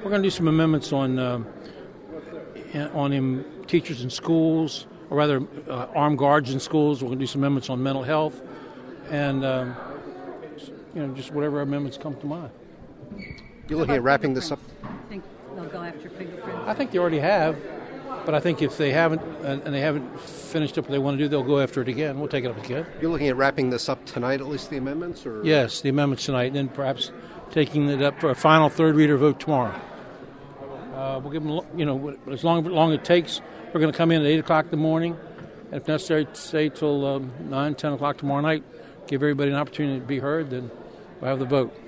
We're going to do some amendments on teachers in schools, or rather armed guards in schools. We're going to do some amendments on mental health, and just whatever amendments come to mind. You're looking at wrapping this up? I think they'll go after fingerprints. I think they already have, but I think if they haven't and they haven't finished up what they want to do, they'll go after it again. We'll take it up again. You're looking at wrapping this up tonight, at least the amendments? Or? Yes, the amendments tonight, and then perhaps taking it up for a final third reader vote tomorrow. We'll give them, as long as it takes. We're going to come in at 8 o'clock in the morning, and if necessary, stay till 9, 10 o'clock tomorrow night. Give everybody an opportunity to be heard, then we'll have the vote.